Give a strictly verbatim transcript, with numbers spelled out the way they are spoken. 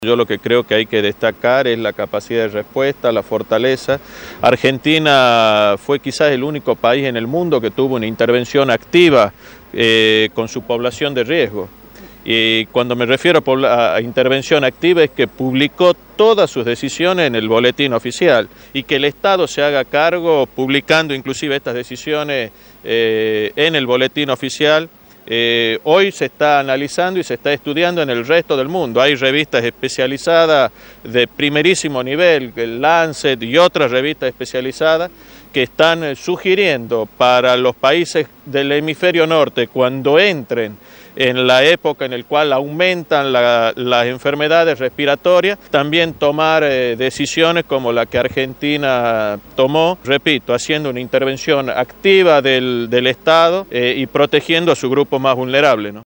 Yo lo que creo que hay que destacar es la capacidad de respuesta, la fortaleza. Argentina fue quizás el único país en el mundo que tuvo una intervención activa eh, con su población de riesgo. Y cuando me refiero a, a intervención activa es que publicó todas sus decisiones en el boletín oficial y que el Estado se haga cargo publicando inclusive estas decisiones eh, en el boletín oficial. Eh, hoy se está analizando y se está estudiando en el resto del mundo. Hay revistas especializadas de primerísimo nivel, el Lancet y otras revistas especializadas que están sugiriendo para los países del hemisferio norte, cuando entren en la época en la cual aumentan la, las enfermedades respiratorias, también tomar eh, decisiones como la que Argentina tomó, repito, haciendo una intervención activa del, del Estado eh, y protegiendo a su grupo más vulnerable, ¿no?